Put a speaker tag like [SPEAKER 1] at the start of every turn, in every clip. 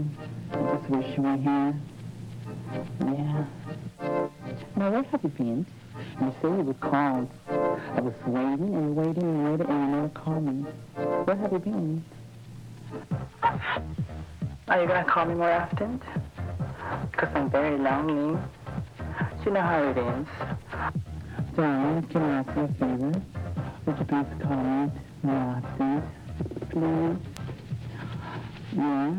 [SPEAKER 1] I just wish you were here. Yeah. Now, where have you been? You say you were called. I was waiting and waiting and waiting and you never called me. Where have you been? Are you gonna call me more often? Because I'm very lonely. You know how it is. Darling, can I ask you a favor? Would you please call me more often? Please? Yeah?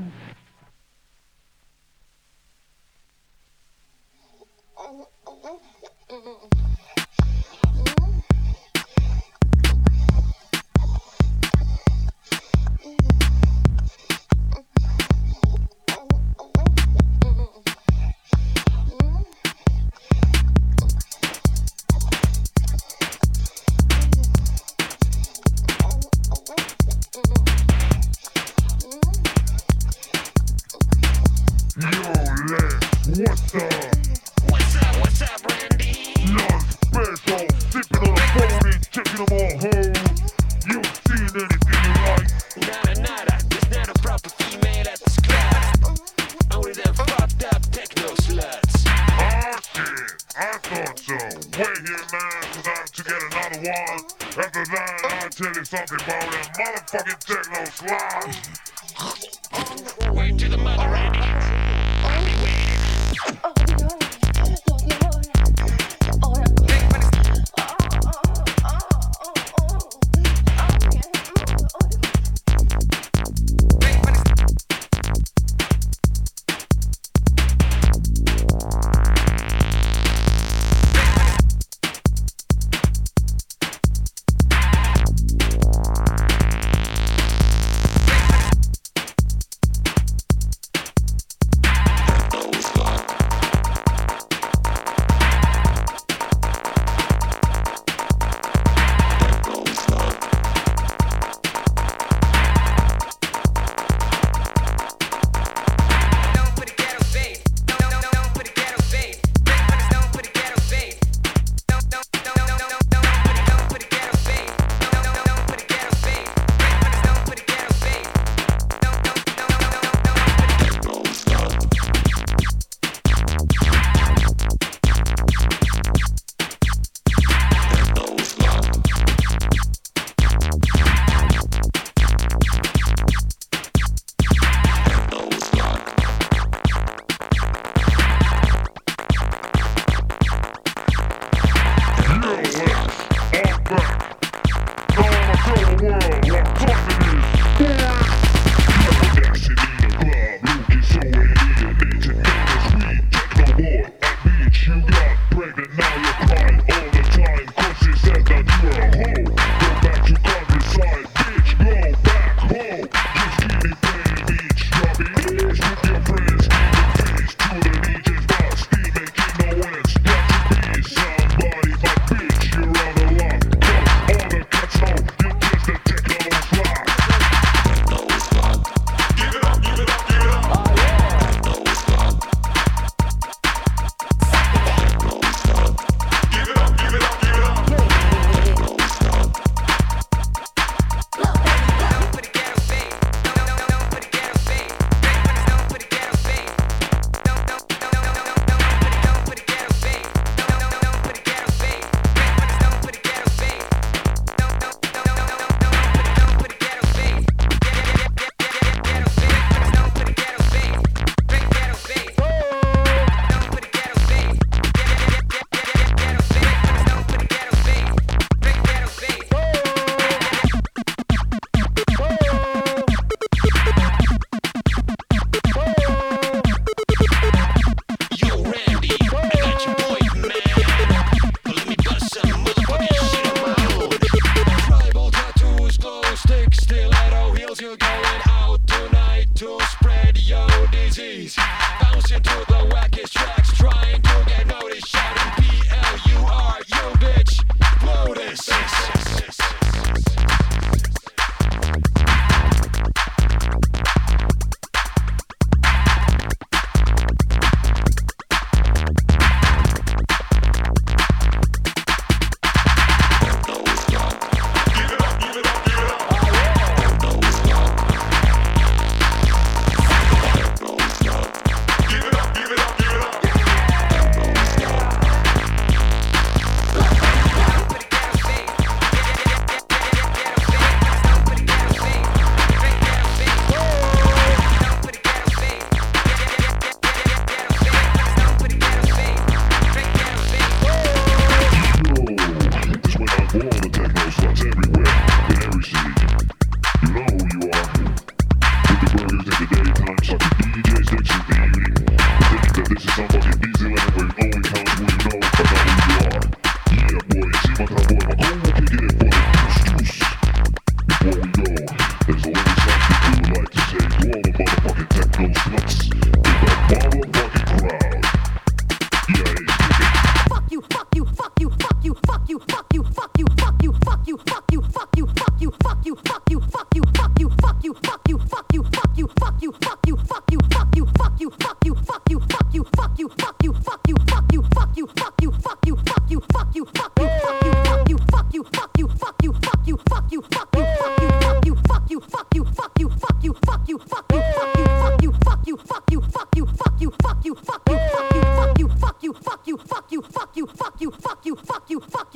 [SPEAKER 2] Fuck you.